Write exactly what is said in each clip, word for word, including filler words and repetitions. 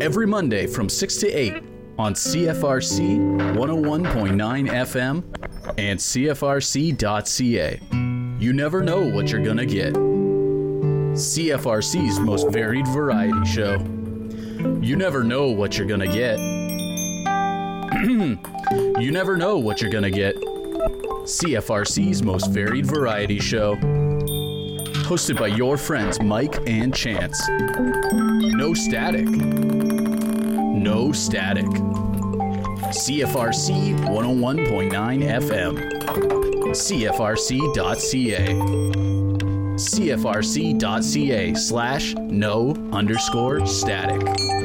every Monday from six to eight on C F R C one oh one point nine F M and C F R C dot C A. You never know what you're gonna get. C F R C's most varied variety show. You never know what you're gonna get. You never know what you're gonna get. C F R C's most varied variety show. Hosted by your friends Mike and Chance. No static. No static. C F R C one oh one point nine F M. C F R C dot C A. C F R C dot C A slash no underscore static.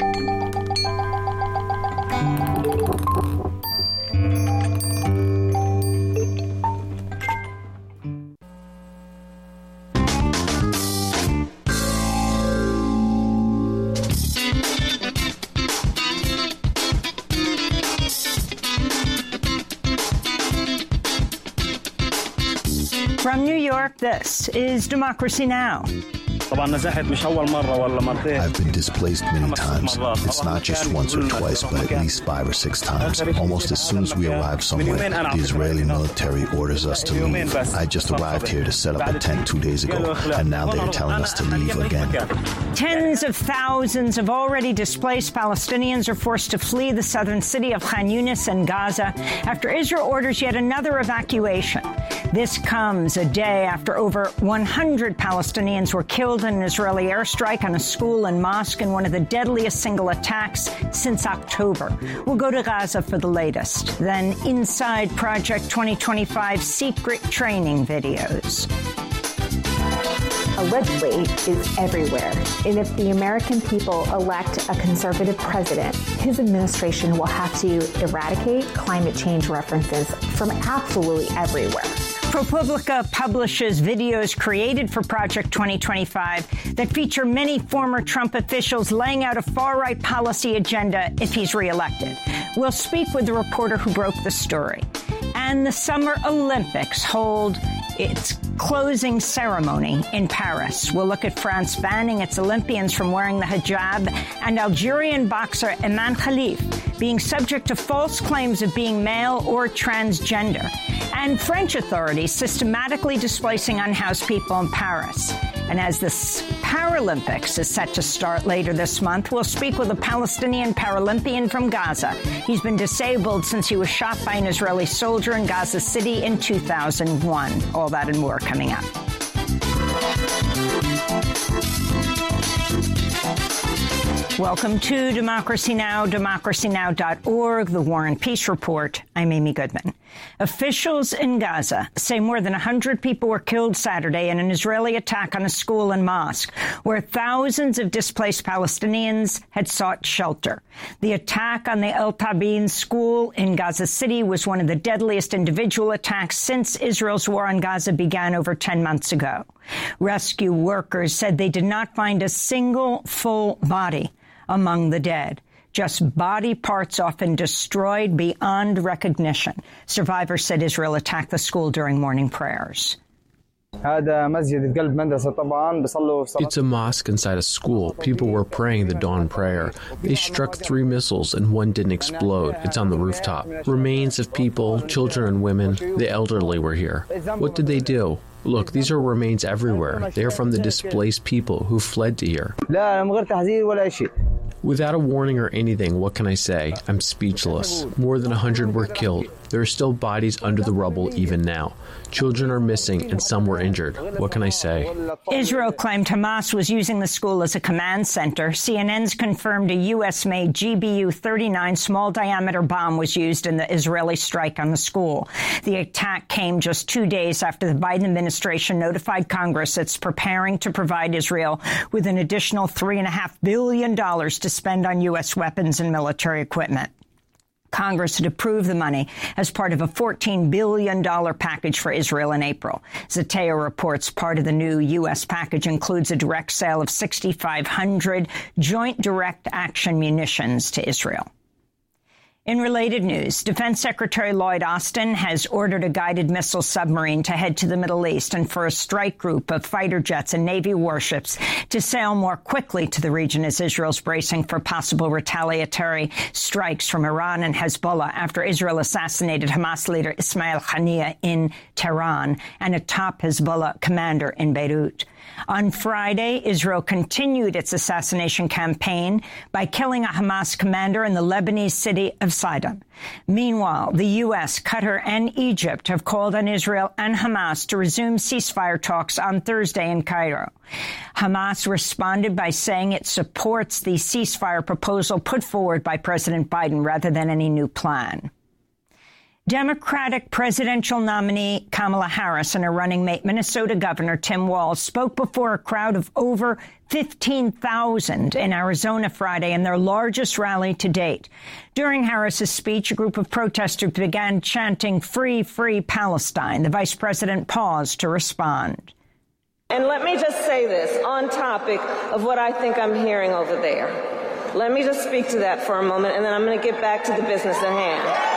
From New York, this is Democracy Now! I've been displaced many times. It's not just once or twice, but at least five or six times. Almost as soon as we arrive somewhere, the Israeli military orders us to leave. I just arrived here to set up a tent two days ago, and now they're telling us to leave again. Tens of thousands of already displaced Palestinians are forced to flee the southern city of Khan Yunis and Gaza after Israel orders yet another evacuation. This comes a day after over one hundred Palestinians were killed in an Israeli airstrike on a school and mosque in one of the deadliest single attacks since October. We'll go to Gaza for the latest. Then inside Project twenty twenty-five secret training videos. Allegedly is everywhere. And if the American people elect a conservative president, his administration will have to eradicate climate change references from absolutely everywhere. ProPublica publishes videos created for Project twenty twenty-five that feature many former Trump officials laying out a far-right policy agenda if he's reelected. We'll speak with the reporter who broke the story. And the Summer Olympics hold its closing ceremony in Paris. We'll look at France banning its Olympians from wearing the hijab and Algerian boxer Iman Khalif being subject to false claims of being male or transgender, and French authorities systematically displacing unhoused people in Paris. And as the Paralympics is set to start later this month, we'll speak with a Palestinian Paralympian from Gaza. He's been disabled since he was shot by an Israeli soldier in Gaza City in two thousand one. All that and more coming up. Welcome to Democracy Now!, democracy now dot org, the War and Peace Report. I'm Amy Goodman. Officials in Gaza say more than one hundred people were killed Saturday in an Israeli attack on a school and mosque, where thousands of displaced Palestinians had sought shelter. The attack on the El Tabin school in Gaza City was one of the deadliest individual attacks since Israel's war on Gaza began over ten months ago. Rescue workers said they did not find a single full body among the dead, just body parts often destroyed beyond recognition. Survivors said Israel attacked the school during morning prayers. It's a mosque inside a school. People were praying the dawn prayer. They struck three missiles and one didn't explode. It's on the rooftop. Remains of people, children and women, the elderly were here. What did they do? Look, these are remains everywhere. They are from the displaced people who fled to here. Without a warning or anything, what can I say? I'm speechless. More than one hundred were killed. There are still bodies under the rubble even now. Children are missing and some were injured. What can I say? Israel claimed Hamas was using the school as a command center. C N N's confirmed a U S-made G B U thirty-nine small-diameter bomb was used in the Israeli strike on the school. The attack came just two days after the Biden administration notified Congress it's preparing to provide Israel with an additional three point five billion dollars to spend on U S weapons and military equipment. Congress had approved the money as part of a fourteen billion dollars package for Israel in April. Zateo reports part of the new U S package includes a direct sale of six thousand five hundred Joint Direct Action munitions to Israel. In related news, Defense Secretary Lloyd Austin has ordered a guided missile submarine to head to the Middle East and for a strike group of fighter jets and Navy warships to sail more quickly to the region as Israel's bracing for possible retaliatory strikes from Iran and Hezbollah after Israel assassinated Hamas leader Ismail Haniyeh in Tehran and a top Hezbollah commander in Beirut. On Friday, Israel continued its assassination campaign by killing a Hamas commander in the Lebanese city of Sidon. Meanwhile, the U S, Qatar, and Egypt have called on Israel and Hamas to resume ceasefire talks on Thursday in Cairo. Hamas responded by saying it supports the ceasefire proposal put forward by President Biden rather than any new plan. Democratic presidential nominee Kamala Harris and her running mate Minnesota Governor Tim Walz spoke before a crowd of over fifteen thousand in Arizona Friday in their largest rally to date. During Harris's speech, a group of protesters began chanting "Free, Free Palestine." The vice president paused to respond. And let me just say this on topic of what I think I'm hearing over there. Let me just speak to that for a moment, and then I'm going to get back to the business at hand.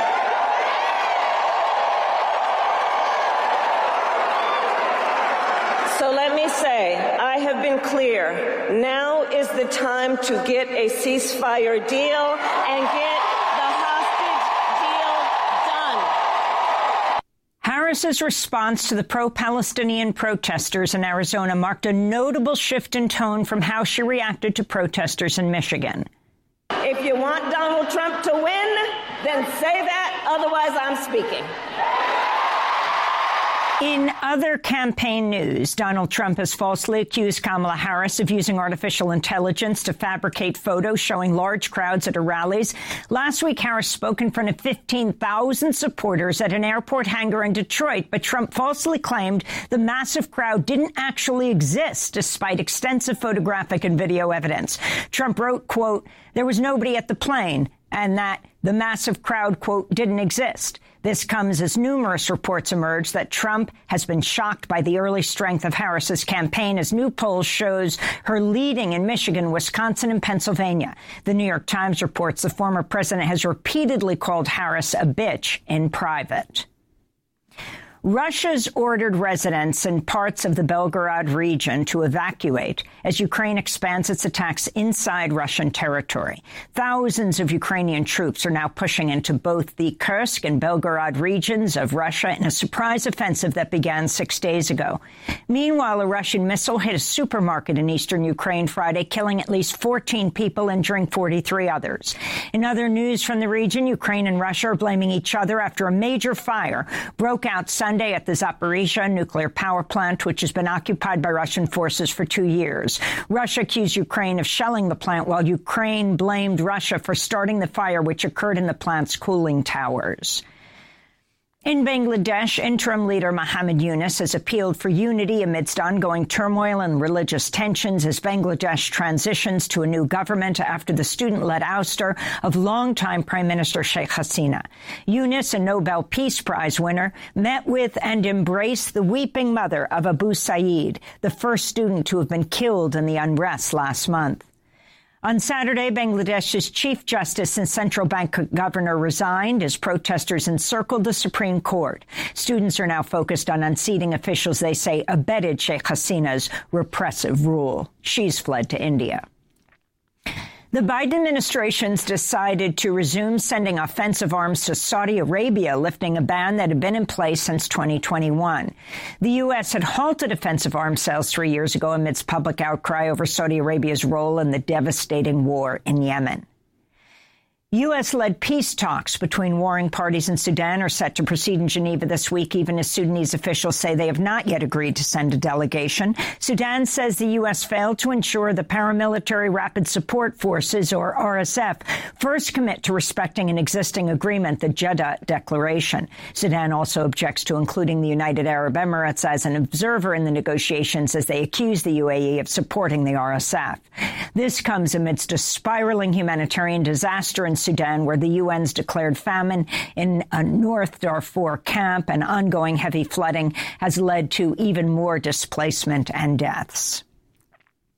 So let me say, I have been clear. Now is the time to get a ceasefire deal and get the hostage deal done. Harris's response to the pro-Palestinian protesters in Arizona marked a notable shift in tone from how she reacted to protesters in Michigan. If you want Donald Trump to win, then say that. Otherwise, I'm speaking. In other campaign news, Donald Trump has falsely accused Kamala Harris of using artificial intelligence to fabricate photos showing large crowds at her rallies. Last week, Harris spoke in front of fifteen thousand supporters at an airport hangar in Detroit, but Trump falsely claimed the massive crowd didn't actually exist, despite extensive photographic and video evidence. Trump wrote, quote, "There was nobody at the plane," and that the massive crowd, quote, "didn't exist." This comes as numerous reports emerge that Trump has been shocked by the early strength of Harris's campaign, as new polls shows her leading in Michigan, Wisconsin, and Pennsylvania. The New York Times reports the former president has repeatedly called Harris a bitch in private. Russia's ordered residents in parts of the Belgorod region to evacuate as Ukraine expands its attacks inside Russian territory. Thousands of Ukrainian troops are now pushing into both the Kursk and Belgorod regions of Russia in a surprise offensive that began six days ago. Meanwhile, a Russian missile hit a supermarket in eastern Ukraine Friday, killing at least fourteen people, injuring forty-three others. In other news from the region, Ukraine and Russia are blaming each other after a major fire broke out Sunday at the Zaporizhzhia nuclear power plant, which has been occupied by Russian forces for two years. Russia accused Ukraine of shelling the plant, while Ukraine blamed Russia for starting the fire, which occurred in the plant's cooling towers. In Bangladesh, interim leader Muhammad Yunus has appealed for unity amidst ongoing turmoil and religious tensions as Bangladesh transitions to a new government after the student-led ouster of longtime Prime Minister Sheikh Hasina. Yunus, a Nobel Peace Prize winner, met with and embraced the weeping mother of Abu Saeed, the first student to have been killed in the unrest last month. On Saturday, Bangladesh's Chief Justice and Central Bank Governor resigned as protesters encircled the Supreme Court. Students are now focused on unseating officials they say abetted Sheikh Hasina's repressive rule. She's fled to India. The Biden administration's decided to resume sending offensive arms to Saudi Arabia, lifting a ban that had been in place since twenty twenty-one. The U S had halted offensive arms sales three years ago amidst public outcry over Saudi Arabia's role in the devastating war in Yemen. U S-led peace talks between warring parties in Sudan are set to proceed in Geneva this week, even as Sudanese officials say they have not yet agreed to send a delegation. Sudan says the U S failed to ensure the Paramilitary Rapid Support Forces, or R S F, first commit to respecting an existing agreement, the Jeddah Declaration. Sudan also objects to including the United Arab Emirates as an observer in the negotiations, as they accuse the U A E of supporting the R S F. This comes amidst a spiraling humanitarian disaster in Sudan, where the U N's declared famine in a North Darfur camp and ongoing heavy flooding has led to even more displacement and deaths.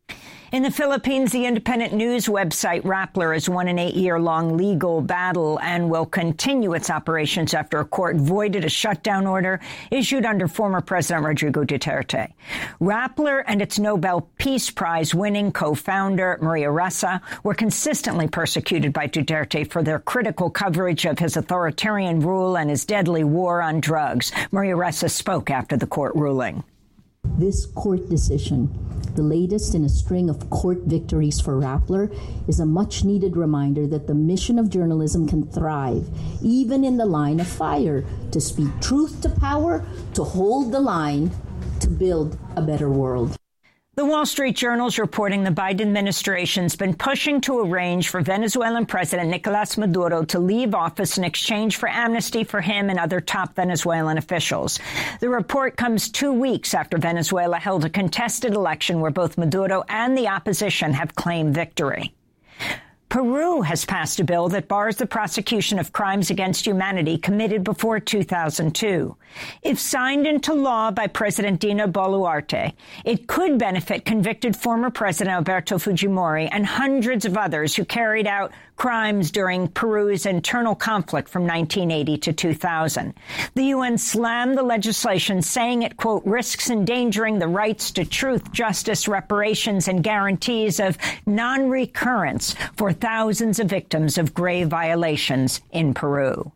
In the Philippines, the independent news website Rappler has won an eight-year-long legal battle and will continue its operations after a court voided a shutdown order issued under former President Rodrigo Duterte. Rappler and its Nobel Peace Prize-winning co-founder, Maria Ressa, were consistently persecuted by Duterte for their critical coverage of his authoritarian rule and his deadly war on drugs. Maria Ressa spoke after the court ruling. This court decision, the latest in a string of court victories for Rappler, is a much-needed reminder that the mission of journalism can thrive, even in the line of fire, to speak truth to power, to hold the line, to build a better world. The Wall Street Journal is reporting the Biden administration's been pushing to arrange for Venezuelan President Nicolas Maduro to leave office in exchange for amnesty for him and other top Venezuelan officials. The report comes two weeks after Venezuela held a contested election where both Maduro and the opposition have claimed victory. Peru has passed a bill that bars the prosecution of crimes against humanity committed before two thousand two. If signed into law by President Dina Boluarte, it could benefit convicted former President Alberto Fujimori and hundreds of others who carried out crimes during Peru's internal conflict from nineteen eighty to two thousand. The U N slammed the legislation, saying it, quote, risks endangering the rights to truth, justice, reparations, and guarantees of non-recurrence for thousands of victims of grave violations in Peru.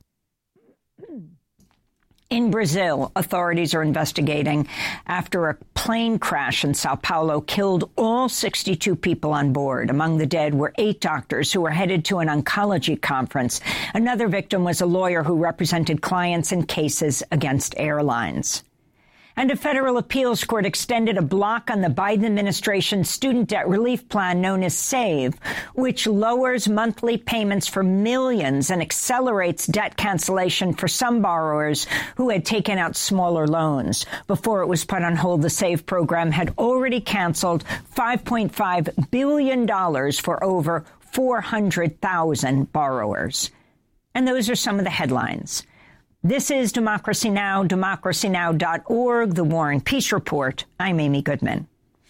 In Brazil, authorities are investigating after a plane crash in Sao Paulo killed all sixty-two people on board. Among the dead were eight doctors who were headed to an oncology conference. Another victim was a lawyer who represented clients in cases against airlines. And a federal appeals court extended a block on the Biden administration's student debt relief plan known as SAVE, which lowers monthly payments for millions and accelerates debt cancellation for some borrowers who had taken out smaller loans. Before it was put on hold, the SAVE program had already canceled five point five billion dollars for over four hundred thousand borrowers. And those are some of the headlines. This is Democracy Now!, democracy now dot org, The War and Peace Report. I'm Amy Goodman.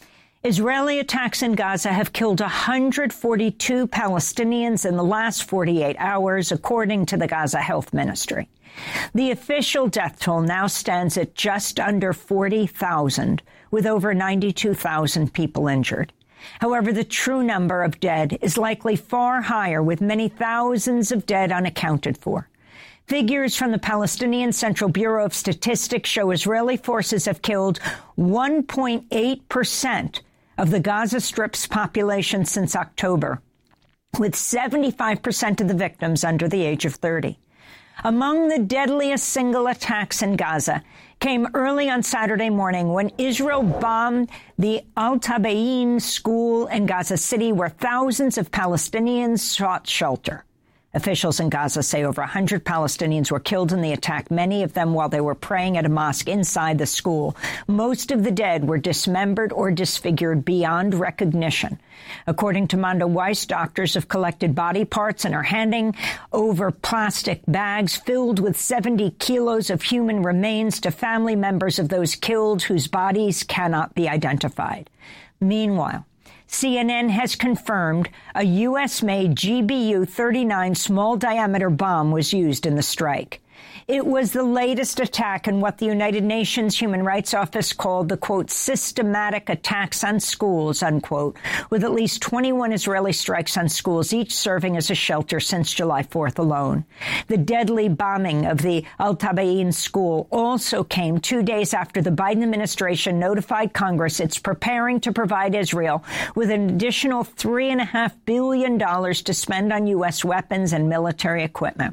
Israeli attacks in Gaza have killed one hundred forty-two Palestinians in the last forty-eight hours, according to the Gaza Health Ministry. The official death toll now stands at just under forty thousand, with over ninety-two thousand people injured. However, the true number of dead is likely far higher, with many thousands of dead unaccounted for. Figures from the Palestinian Central Bureau of Statistics show Israeli forces have killed one point eight percent of the Gaza Strip's population since October, with seventy-five percent of the victims under the age of thirty. Among the deadliest single attacks in Gaza came early on Saturday morning when Israel bombed the Al-Tabayin school in Gaza City, where thousands of Palestinians sought shelter. Officials in Gaza say over one hundred Palestinians were killed in the attack, many of them while they were praying at a mosque inside the school. Most of the dead were dismembered or disfigured beyond recognition. According to Manda Weiss, doctors have collected body parts and are handing over plastic bags filled with seventy kilos of human remains to family members of those killed whose bodies cannot be identified. Meanwhile, C N N has confirmed a U S-made G B U thirty-nine small-diameter bomb was used in the strike. It was the latest attack in what the United Nations Human Rights Office called the, quote, systematic attacks on schools, unquote, with at least twenty-one Israeli strikes on schools, each serving as a shelter since July fourth alone. The deadly bombing of the Al-Tabayin school also came two days after the Biden administration notified Congress it's preparing to provide Israel with an additional three point five billion dollars to spend on U S weapons and military equipment.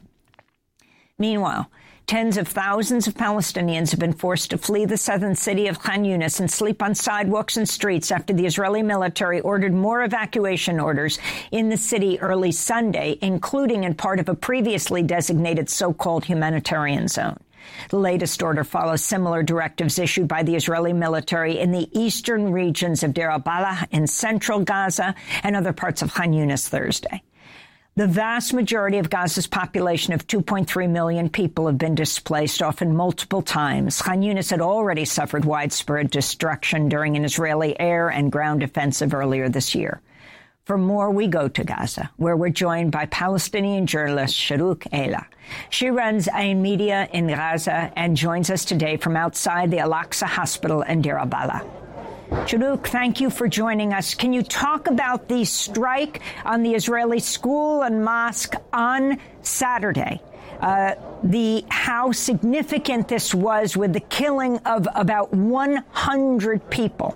Meanwhile, tens of thousands of Palestinians have been forced to flee the southern city of Khan Yunis and sleep on sidewalks and streets after the Israeli military ordered more evacuation orders in the city early Sunday, including in part of a previously designated so-called humanitarian zone. The latest order follows similar directives issued by the Israeli military in the eastern regions of Deir al-Balah in central Gaza and other parts of Khan Yunis Thursday. The vast majority of Gaza's population of two point three million people have been displaced, often multiple times. Khan Yunis had already suffered widespread destruction during an Israeli air and ground offensive earlier this year. For more, we go to Gaza, where we're joined by Palestinian journalist Shourouk Eila. She runs Ain Media in Gaza and joins us today from outside the Al-Aqsa Hospital in Deir al-Balah. Shourouk, thank you for joining us. Can you talk about the strike on the Israeli school and mosque on Saturday? Uh, the how significant this was with the killing of about one hundred people.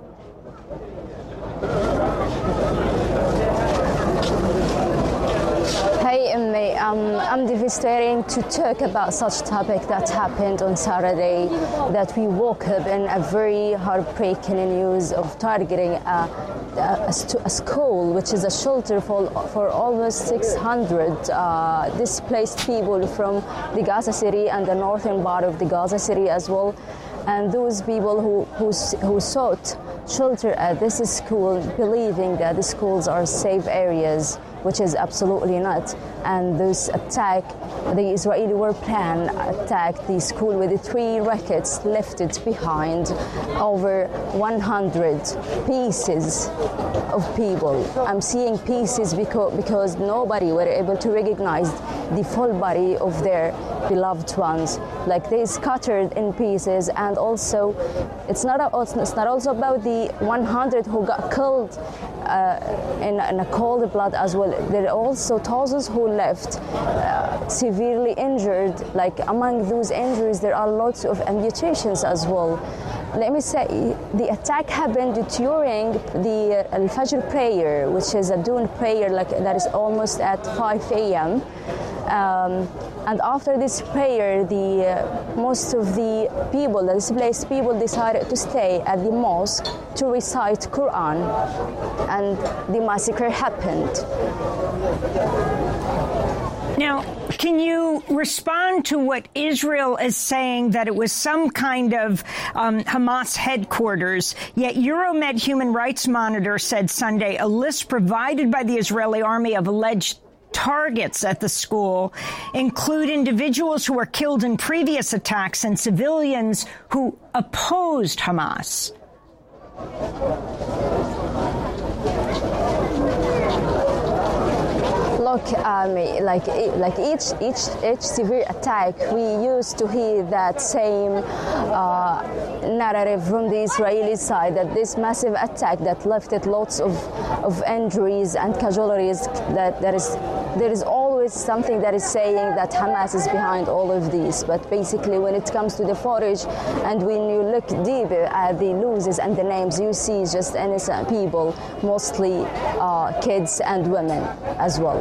Hey, Emmy, um, I'm devastated to talk about such topic that happened on Saturday, that we woke up in a very heartbreaking news of targeting a, a, a school, which is a shelter for, for almost six hundred uh, displaced people from the Gaza City and the northern part of the Gaza City as well. And those people who, who, who sought shelter at this school, believing that the schools are safe areas, which is absolutely not. And this attack, the Israeli war plan attacked the school with the three rockets lifted behind over one hundred pieces of people. I'm seeing pieces because, because nobody were able to recognize the full body of their beloved ones. Like, they scattered in pieces. And also, it's not, a, it's not also about the one hundred who got killed Uh, in, in a cold blood as well. There are also thousands who left uh, severely injured. Like, among those injuries, there are lots of amputations as well. Let me say, the attack happened during the uh, Al-Fajr prayer, which is a dawn prayer, like that is almost at five a.m. Um, and after this prayer, the uh, most of the people, the displaced people, decided to stay at the mosque to recite Quran, and the massacre happened. Now, can you respond to what Israel is saying, that it was some kind of um, Hamas headquarters, yet Euromed Human Rights Monitor said Sunday a list provided by the Israeli army of alleged targets at the school include individuals who were killed in previous attacks and civilians who opposed Hamas? Look, um, like like each each each severe attack, we used to hear that same uh, narrative from the Israeli side, that this massive attack that left lots of of injuries and casualties, that there is there is always something that is saying that Hamas is behind all of these. But basically, when it comes to the footage and when you look deeper at the losses and the names, you see just innocent people, mostly uh, kids and women as well.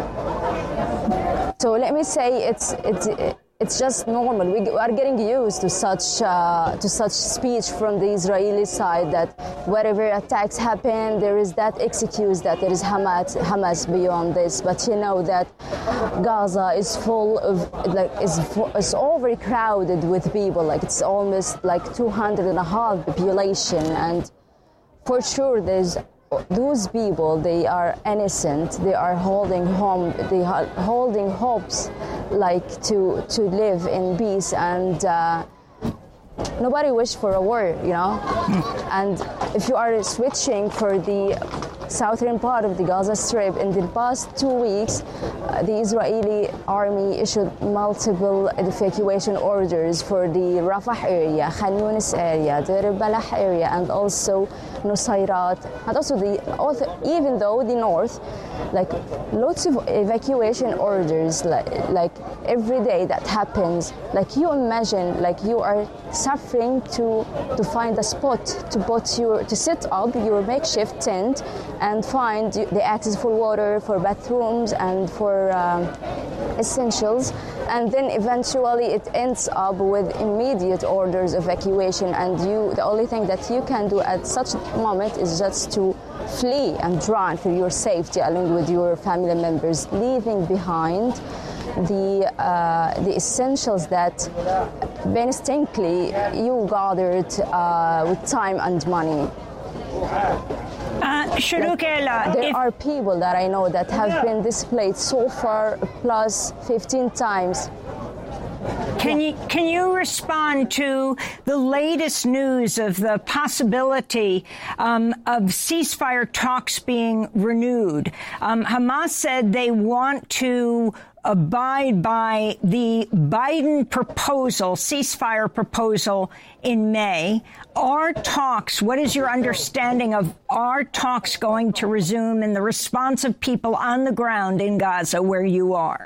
So let me say, it's it's it's just normal. We are getting used to such uh, to such speech from the Israeli side, that wherever attacks happen, there is that excuse that there is Hamas Hamas beyond this. But you know that Gaza is full of, like, is is overcrowded with people. Like, it's almost like two hundred and a half population, and for sure there's. Those people, they are innocent. They are holding home. They are holding hopes, like to to live in peace. And uh, nobody wish for a war, you know. And if you are switching for the southern part of the Gaza Strip, in the past two weeks, uh, the Israeli army issued multiple evacuation orders for the Rafah area, Khan Yunis area, Deir al-Balah area, and also Nusayrat, and also the also, even though the north, like lots of evacuation orders, like like every day that happens. Like, you imagine, like you are suffering to to find a spot to put your to set up your makeshift tent and find the access for water, for bathrooms, and for um, essentials, and then eventually it ends up with immediate orders of evacuation, and you the only thing that you can do at such a moment is just to flee and run for your safety along with your family members, leaving behind the uh, the essentials that painstakingly you gathered uh, with time and money. Uh, Shurukela, there if- are people that I know that have been displaced so far plus fifteen times. Can you can you respond to the latest news of the possibility um, of ceasefire talks being renewed? Um, Hamas said they want to abide by the Biden proposal, ceasefire proposal in May. Are talks, what is your understanding of are talks going to resume in the response of people on the ground in Gaza where you are?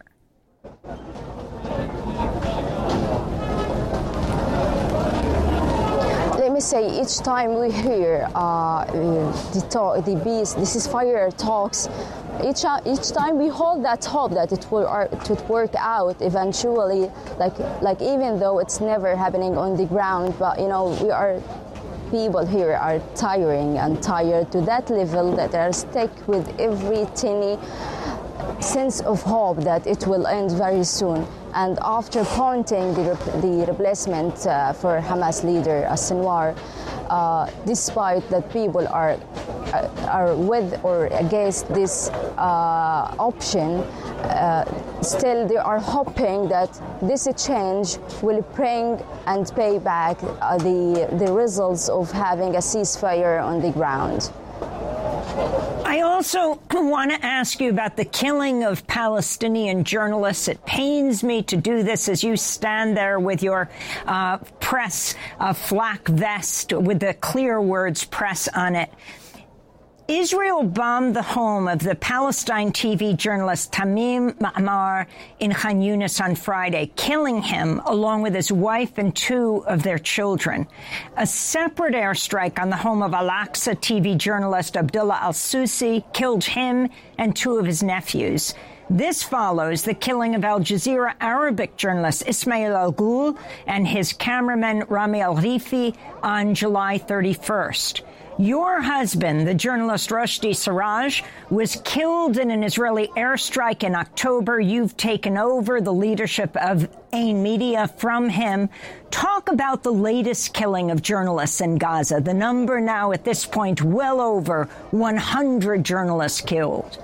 Let me say, each time we hear uh, the talk, the peace, the ceasefire talks, each each time we hold that hope that it will it would work out eventually. Like like even though it's never happening on the ground, but you know we are. People here are tiring and tired to that level that they are stuck with every tiny sense of hope that it will end very soon. And after pointing the, rep- the replacement uh, for Hamas leader Sinwar, uh, despite that people are uh, are with or against this uh, option, uh, still they are hoping that this change will bring and pay back uh, the the results of having a ceasefire on the ground. I also want to ask you about the killing of Palestinian journalists. It pains me to do this as you stand there with your uh, press uh, flak vest with the clear words press on it. Israel bombed the home of the Palestine T V journalist Tamim Ma'mar in Khan Yunis on Friday, killing him along with his wife and two of their children. A separate airstrike on the home of Al-Aqsa T V journalist Abdullah Al-Susi killed him and two of his nephews. This follows the killing of Al Jazeera Arabic journalist Ismail Al-Ghul and his cameraman Rami Al-Rifi on July thirty-first. Your husband, the journalist Rushdie Siraj, was killed in an Israeli airstrike in October. You've taken over the leadership of Ain Media from him. Talk about the latest killing of journalists in Gaza. The number now at this point, well over one hundred journalists killed.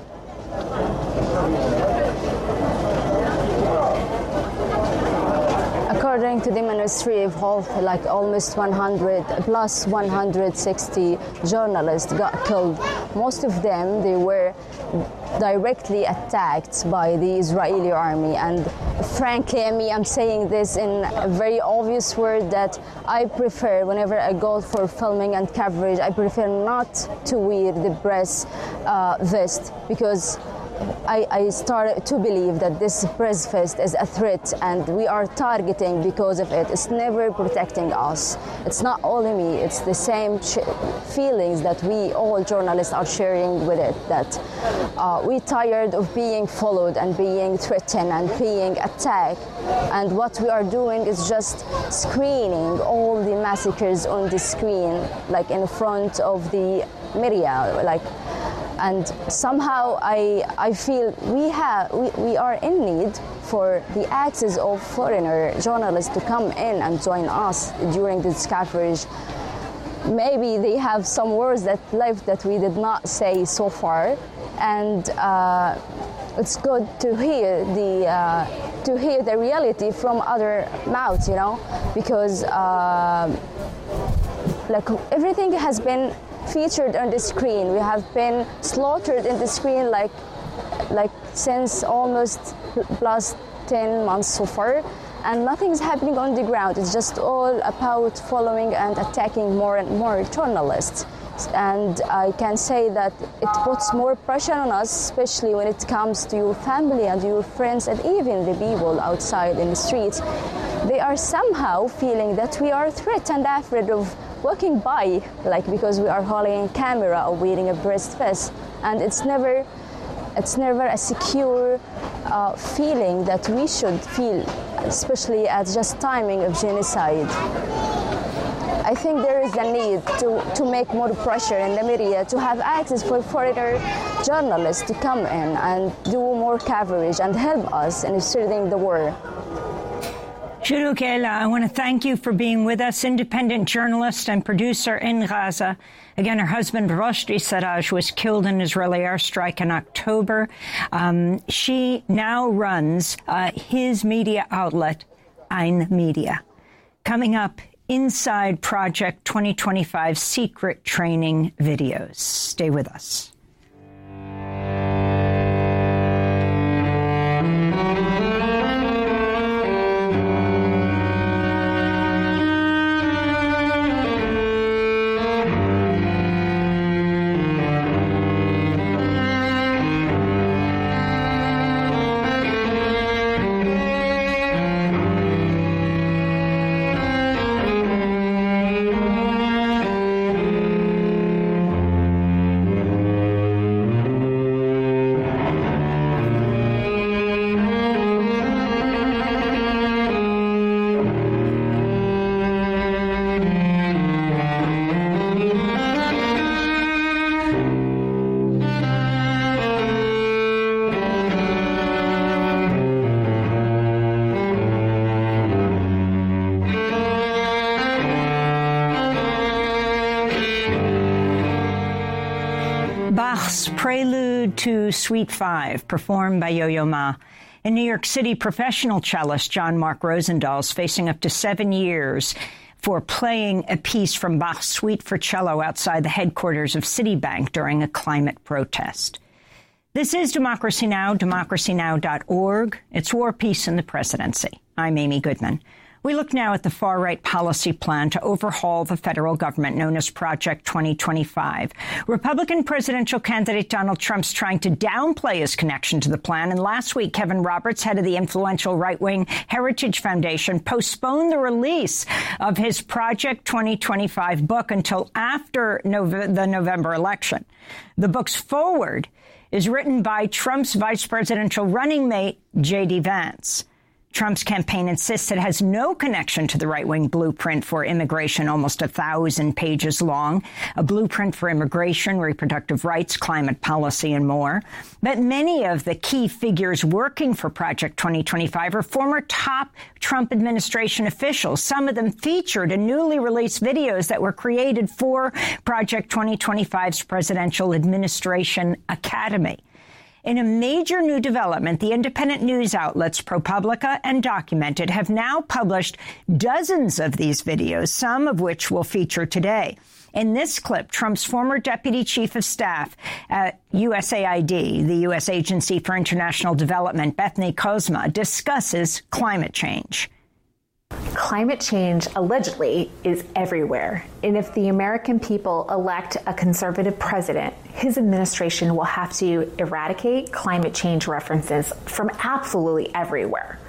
According to the Ministry of Health, like almost one hundred plus one hundred sixty journalists got killed. Most of them, they were directly attacked by the Israeli army. And frankly, I mean, I'm saying this in a very obvious word that I prefer, whenever I go for filming and coverage, I prefer not to wear the press uh, vest because I, I started to believe that this press vest is a threat and we are targeting because of it. It's never protecting us. It's not only me, it's the same ch- feelings that we all journalists are sharing with it, that uh, we're tired of being followed and being threatened and being attacked. And what we are doing is just screening all the massacres on the screen, like in front of the media, like. And somehow I I feel we have we, we are in need for the access of foreigner journalists to come in and join us during this coverage. Maybe they have some words that left that we did not say so far, and uh, it's good to hear the uh, to hear the reality from other mouths, you know, because uh, like everything has been featured on the screen. We have been slaughtered in the screen like like since almost plus ten months so far, and nothing's happening on the ground. It's just all about following and attacking more and more journalists. And I can say that it puts more pressure on us, especially when it comes to your family and your friends and even the people outside in the streets. They are somehow feeling that we are threatened and afraid of walking by, like because we are holding a camera or wearing a breast vest, and it's never, it's never a secure uh, feeling that we should feel, especially at just timing of genocide. I think there is a need to, to make more pressure in the media to have access for foreigner journalists to come in and do more coverage and help us in starting the war. Shiruk Ela, I want to thank you for being with us, independent journalist and producer in Gaza. Again, her husband, Roshdi Saraj, was killed in an Israeli airstrike in October. Um, she now runs uh, his media outlet, Ein Media. Coming up, inside Project twenty twenty-five secret training videos. Stay with us. Bach's Prelude to Suite five, performed by Yo-Yo Ma. In New York City, professional cellist John Mark Rosendahl is facing up to seven years for playing a piece from Bach's Suite for Cello outside the headquarters of Citibank during a climate protest. This is Democracy Now!, democracy now dot org. It's War, Peace, and the Presidency. I'm Amy Goodman. We look now at the far-right policy plan to overhaul the federal government known as Project twenty twenty-five. Republican presidential candidate Donald Trump's trying to downplay his connection to the plan. And last week, Kevin Roberts, head of the influential right-wing Heritage Foundation, postponed the release of his Project twenty twenty-five book until after Nove- the November election. The book's foreword is written by Trump's vice presidential running mate, J D. Vance. Trump's campaign insists it has no connection to the right-wing blueprint for immigration, almost a thousand pages long, a blueprint for immigration, reproductive rights, climate policy, and more. But many of the key figures working for Project twenty twenty-five are former top Trump administration officials. Some of them featured in newly released videos that were created for Project twenty twenty-five's Presidential Administration Academy. In a major new development, the independent news outlets ProPublica and Documented have now published dozens of these videos, some of which will feature today. In this clip, Trump's former deputy chief of staff at U S A I D, the U S Agency for International Development, Bethany Kozma, discusses climate change. Climate change, allegedly, is everywhere. And if the American people elect a conservative president, his administration will have to eradicate climate change references from absolutely everywhere.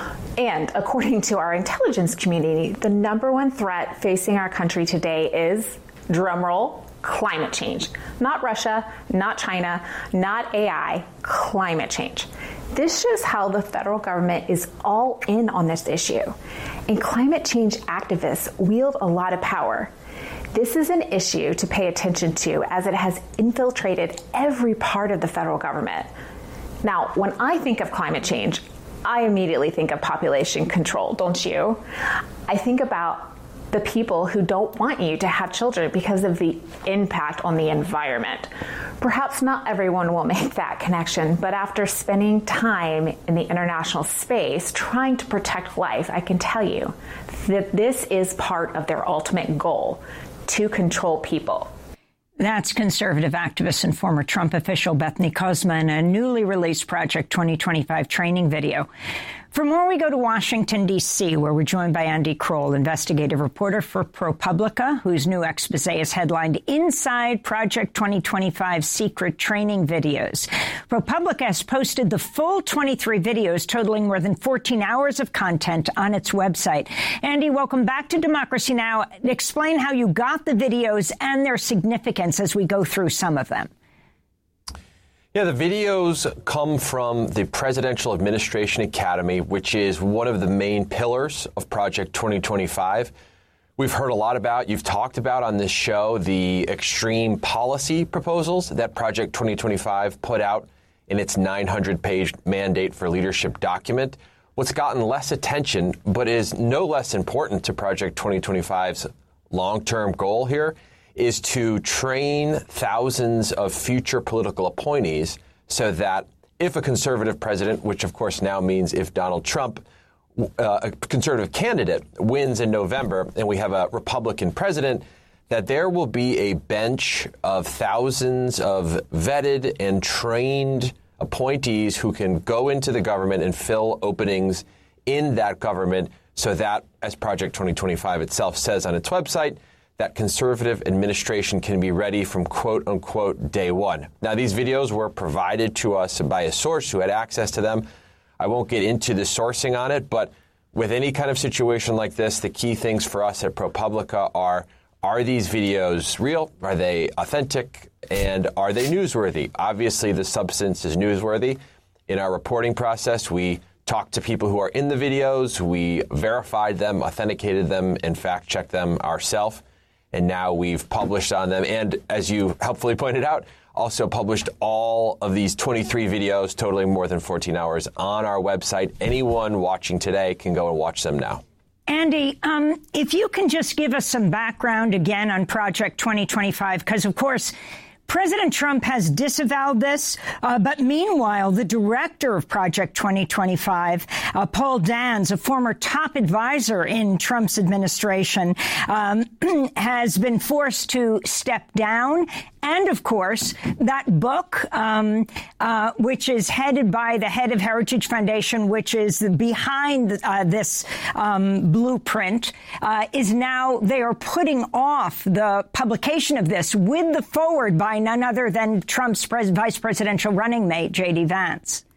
And according to our intelligence community, the number one threat facing our country today is, drumroll, climate change. Not Russia, not China, not A I, climate change. This shows how the federal government is all in on this issue. And climate change activists wield a lot of power. This is an issue to pay attention to as it has infiltrated every part of the federal government. Now, when I think of climate change, I immediately think of population control, don't you? I think about the people who don't want you to have children because of the impact on the environment. Perhaps not everyone will make that connection, but after spending time in the international space trying to protect life, I can tell you that this is part of their ultimate goal, to control people. That's conservative activist and former Trump official Bethany Kozma in a newly released Project twenty twenty-five training video. For more, we go to Washington, D C, where we're joined by Andy Kroll, investigative reporter for ProPublica, whose new expose is headlined Inside Project twenty twenty-five Secret Training Videos. ProPublica has posted the full twenty-three videos, totaling more than fourteen hours of content, on its website. Andy, welcome back to Democracy Now! Explain how you got the videos and their significance as we go through some of them. Yeah, the videos come from the Presidential Administration Academy, which is one of the main pillars of Project twenty twenty-five. We've heard a lot about, you've talked about on this show, the extreme policy proposals that Project twenty twenty-five put out in its nine hundred page mandate for leadership document. what's gotten less attention, but is no less important to Project twenty twenty-five's long-term goal here, is to train thousands of future political appointees so that if a conservative president, which of course now means if Donald Trump, uh, a conservative candidate, wins in November and we have a Republican president, that there will be a bench of thousands of vetted and trained appointees who can go into the government and fill openings in that government so that, as Project twenty twenty-five itself says on its website, that conservative administration can be ready from quote-unquote day one. Now, these videos were provided to us by a source who had access to them. I won't get into the sourcing on it, but with any kind of situation like this, the key things for us at ProPublica are, are these videos real? Are they authentic? And are they newsworthy? Obviously, the substance is newsworthy. In our reporting process, we talked to people who are in the videos. We verified them, authenticated them, and fact-checked them ourselves. And now we've published on them. And as you helpfully pointed out, also published all of these twenty-three videos, totaling more than fourteen hours, on our website. Anyone watching today can go and watch them now. Andy, um, if you can just give us some background again on Project twenty twenty-five, because, of course, President Trump has disavowed this, uh, but meanwhile, the director of Project twenty twenty-five, uh, Paul Dans, a former top advisor in Trump's administration, um, has been forced to step down. And, of course, that book, um, uh, which is headed by the head of Heritage Foundation, which is behind uh, this um, blueprint, uh, is now, they are putting off the publication of this with the forward by none other than Trump's pres- vice presidential running mate, J D. Vance.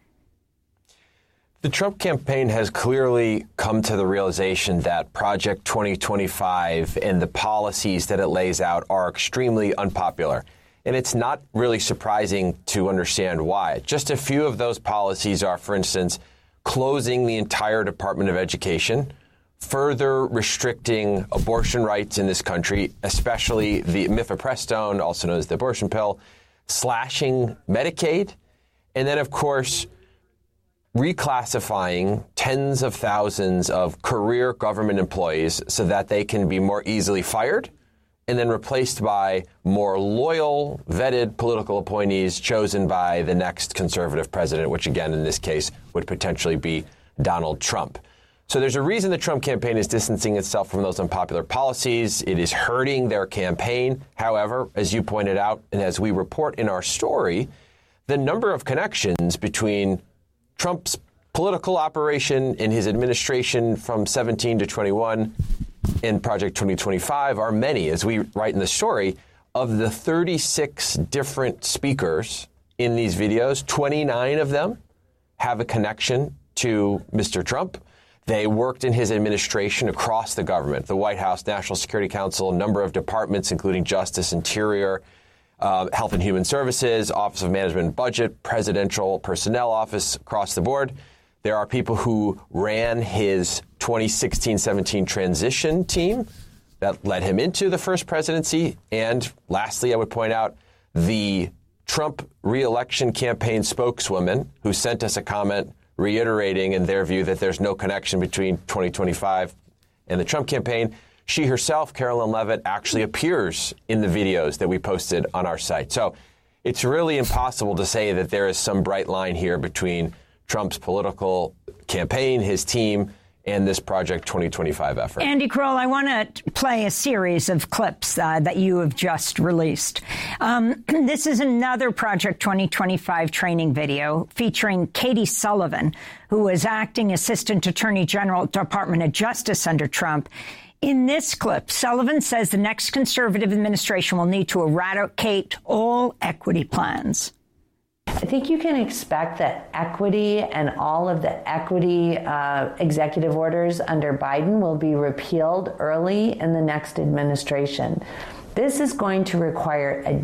The Trump campaign has clearly come to the realization that Project twenty twenty-five and the policies that it lays out are extremely unpopular. And it's not really surprising to understand why. Just a few of those policies are, for instance, closing the entire Department of Education, further restricting abortion rights in this country, especially the mifepristone, also known as the abortion pill, slashing Medicaid, and then, of course, reclassifying tens of thousands of career government employees so that they can be more easily fired and then replaced by more loyal, vetted political appointees chosen by the next conservative president, which, again, in this case, would potentially be Donald Trump. So there's a reason the Trump campaign is distancing itself from those unpopular policies. It is hurting their campaign. However, as you pointed out, and as we report in our story, the number of connections between Trump's political operation and his administration from seventeen to twenty-one in Project twenty twenty-five are many. As we write in the story, of the thirty-six different speakers in these videos, twenty-nine of them have a connection to Mister Trump. They worked in his administration across the government, the White House, National Security Council, a number of departments, including Justice, Interior, uh, Health and Human Services, Office of Management and Budget, Presidential Personnel Office, across the board. There are people who ran his twenty sixteen seventeen transition team that led him into the first presidency. And lastly, I would point out the Trump re-election campaign spokeswoman who sent us a comment reiterating in their view that there's no connection between twenty twenty-five and the Trump campaign. She herself, Carolyn Levitt, actually appears in the videos that we posted on our site. So it's really impossible to say that there is some bright line here between Trump's political campaign, his team, and this Project twenty twenty-five effort. Andy Kroll, I want to play a series of clips uh, that you have just released. Um, this is another Project twenty twenty-five training video featuring Katie Sullivan, who was acting Assistant Attorney General at the Department of Justice under Trump. In this clip, Sullivan says the next conservative administration will need to eradicate all equity plans. I think you can expect that equity and all of the equity uh, executive orders under Biden will be repealed early in the next administration. This is going to require a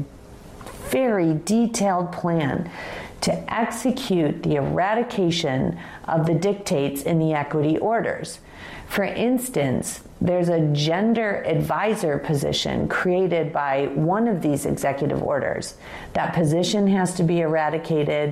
very detailed plan to execute the eradication of the dictates in the equity orders. For instance, there's a gender advisor position created by one of these executive orders. That position has to be eradicated,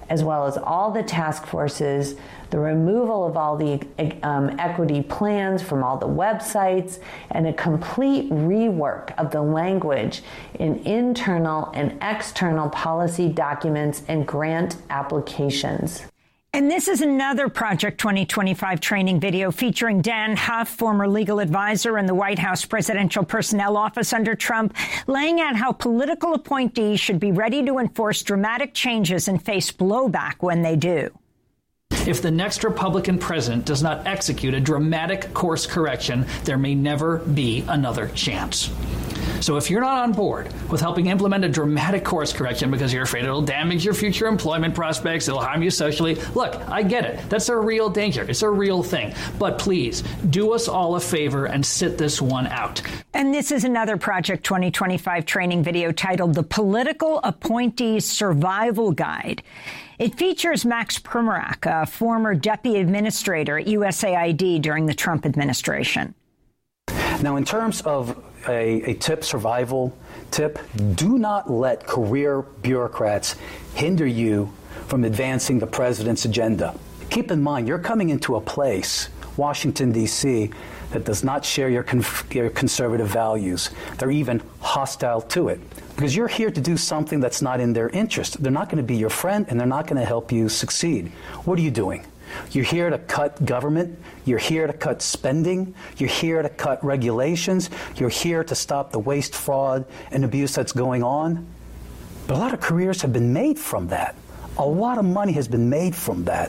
as well as all the task forces, the removal of all the um, equity plans from all the websites, and a complete rework of the language in internal and external policy documents and grant applications. And this is another Project twenty twenty-five training video featuring Dan Huff, former legal advisor in the White House Presidential Personnel Office under Trump, laying out how political appointees should be ready to enforce dramatic changes and face blowback when they do. If the next Republican president does not execute a dramatic course correction, there may never be another chance. So if you're not on board with helping implement a dramatic course correction because you're afraid it'll damage your future employment prospects, it'll harm you socially, look, I get it. That's a real danger. It's a real thing. But please, do us all a favor and sit this one out. And this is another Project twenty twenty-five training video titled The Political Appointees Survival Guide. It features Max Primorak, a former deputy administrator at U S A I D during the Trump administration. Now, in terms of a, a tip, survival tip, do not let career bureaucrats hinder you from advancing the president's agenda. Keep in mind, you're coming into a place, Washington, D C, that does not share your, conf- your conservative values. They're even hostile to it because you're here to do something that's not in their interest. They're not going to be your friend, and they're not going to help you succeed. What are you doing? You're here to cut government. You're here to cut spending. You're here to cut regulations. You're here to stop the waste, fraud, and abuse that's going on. But a lot of careers have been made from that. A lot of money has been made from that.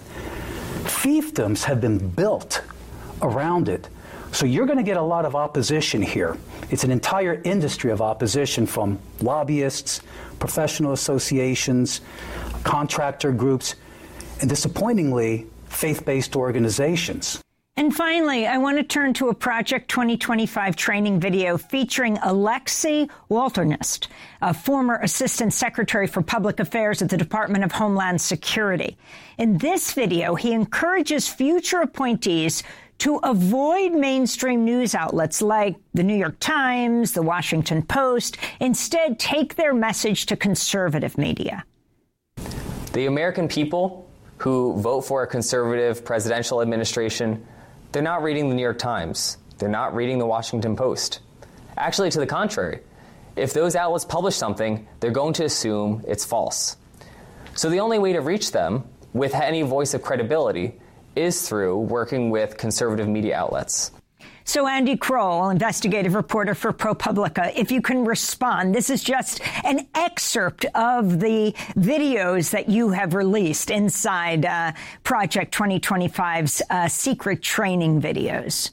Fiefdoms have been built around it. So you're going to get a lot of opposition here. It's an entire industry of opposition from lobbyists, professional associations, contractor groups, and disappointingly, faith-based organizations. And finally, I want to turn to a Project twenty twenty-five training video featuring Alexei Walternist, a former Assistant Secretary for Public Affairs at the Department of Homeland Security. In this video, he encourages future appointees to avoid mainstream news outlets like the New York Times, the Washington Post, instead take their message to conservative media. The American people who vote for a conservative presidential administration, they're not reading the New York Times. They're not reading the Washington Post. Actually, to the contrary, if those outlets publish something, they're going to assume it's false. So the only way to reach them with any voice of credibility is through working with conservative media outlets. So Andy Kroll, investigative reporter for ProPublica, if you can respond, this is just an excerpt of the videos that you have released inside uh, Project twenty twenty-five's uh, secret training videos.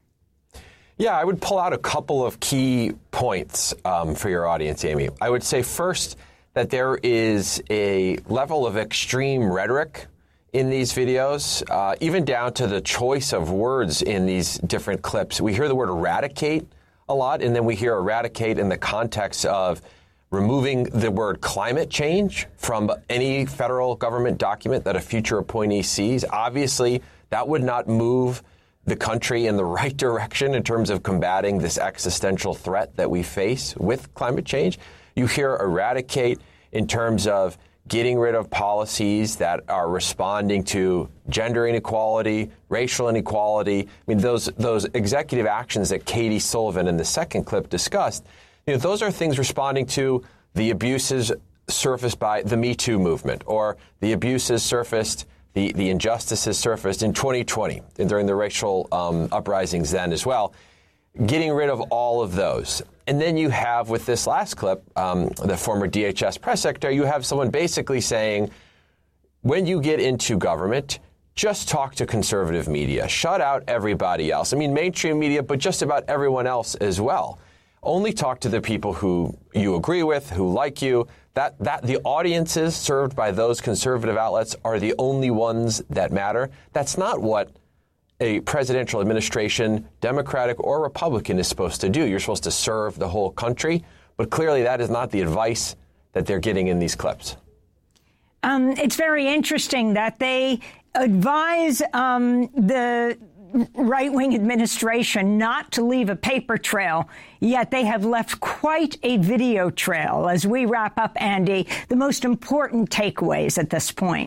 Yeah, I would pull out a couple of key points um, for your audience, Amy. I would say first that there is a level of extreme rhetoric in these videos, uh, even down to the choice of words in these different clips. We hear the word eradicate a lot, and then we hear eradicate in the context of removing the word climate change from any federal government document that a future appointee sees. Obviously, that would not move the country in the right direction in terms of combating this existential threat that we face with climate change. You hear eradicate in terms of getting rid of policies that are responding to gender inequality, racial inequality. I mean, those those executive actions that Katie Sullivan in the second clip discussed, you know, those are things responding to the abuses surfaced by the Me Too movement, or the abuses surfaced, the, the injustices surfaced in twenty twenty and during the racial um, uprisings then as well. Getting rid of all of those. And then you have, with this last clip, um, the former D H S press secretary, you have someone basically saying, when you get into government, just talk to conservative media. Shut out everybody else. I mean, mainstream media, but just about everyone else as well. Only talk to the people who you agree with, who like you. That that the audiences served by those conservative outlets are the only ones that matter. That's not what a presidential administration, Democratic or Republican, is supposed to do. You're supposed to serve the whole country, but clearly that is not the advice that they're getting in these clips. Um, it's very interesting that they advise um, the right-wing administration not to leave a paper trail, yet they have left quite a video trail. As we wrap up, Andy, the most important takeaways at this point.